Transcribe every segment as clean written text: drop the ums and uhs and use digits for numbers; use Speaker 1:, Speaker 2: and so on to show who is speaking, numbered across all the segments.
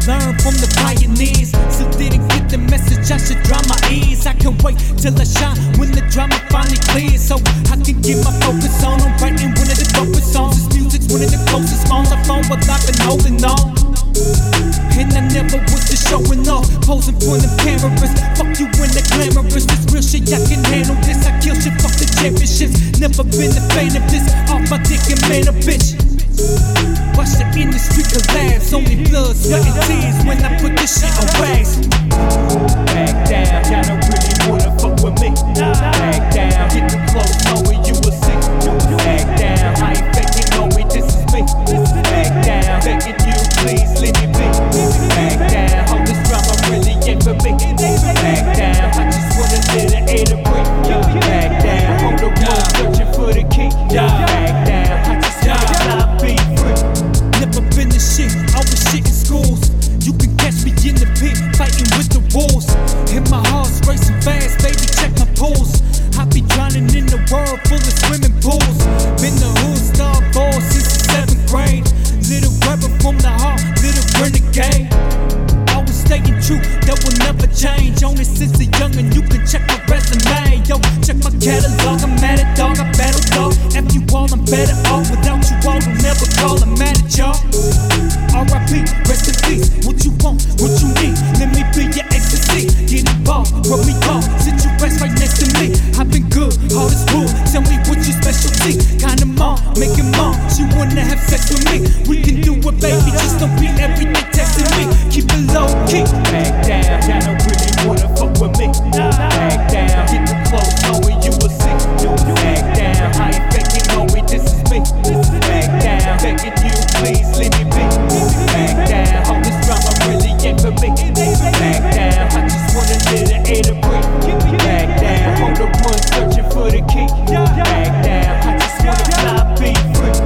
Speaker 1: learn from the pioneers. Still didn't get the message, I should dry my ears. I can wait till I shine when the drama finally clears, so I can get my focus on. I'm writing one of the dopest songs. This music's one of the closest songs I found while I've been holding on. And I never was just showing off, posing for them cameras. Fuck you when the glamorous, this real shit I can handle this. I kill shit, fuck the championships. Never been a fan of this, off my dick and man a bitch. Watch the industry collapse, only blood, sweat and tears when I put this shit on wax. Back down, y'all don't really wanna fuck with me. Back down, get too close, knowing you will see. Back down, I ain't faking, knowing this is me. Back down, begging you, please leave me be. Back down, all this drama really ain't for me. Back down, I just want a little air to breathe. Back down, I'm the one searching for the key. Back down, I just wanna be free. Never been the shit, I was shit in schools. You can catch me in the pit, fighting with the wolves. And my heart's racing fast, baby, check my pulse. I be drowning in the world full of swimming pools. Been the hood star boy since the 7th grade. Little rebel from the heart, little renegade. Always staying true, that will never change. Only since a youngin', you can check my resume. Yo, check my catalog, I'm mad at dog, I battle dog. F you all, I'm better off. Without you all, don't never call, I'm mad at y'all. R.I.P., rest in peace. What you want, what you need, let me be your ecstasy. Get involved, rub me off, sit your ass right next to me. I've been good, hard as wood, tell me what your specialty. Kinda mom, making mom, she wanna have sex with me. We can do it, baby, just don't be every day texting me. Keep it low key. Back down, y'all don't really wanna fuck with me. Back down, get too close, knowing you will see. Back down, I ain't faking, knowing this is me. Back down, begging you, please leave me be. Back down, all this drama really ain't for me. Back down, I just want a little air to breathe. Back down, I'm the one searching for the key. Back down, I just wanna fly, be free.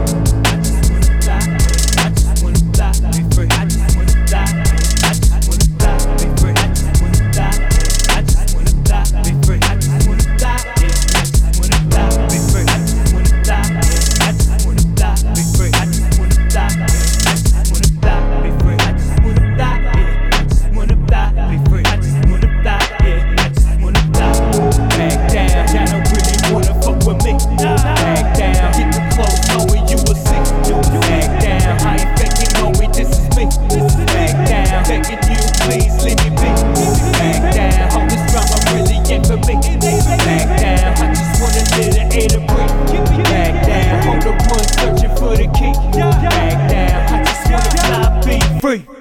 Speaker 1: I just wanna fly, be free. I just wanna fly, I just wanna fly, be free. I just wanna fly, I just wanna fly, be free. I just wanna fly, I just wanna fly, be free. I just wanna fly, I just wanna fly, be free. I just wanna fly, I just wanna fly, be free. I just wanna fly, I just wanna fly, be free. I just wanna fly, I just wanna fly. Back down, y'all don't really wanna fuck with me. Back down, get too close, knowing you will see. Back down, I ain't faking, knowing this is me. Back down, begging you, please leave me be. Back down, all this drama really ain't for me. Back down, I just want a little air to breathe. Back down, I'm the one searching for the key. Back down, I just wanna fly, be free.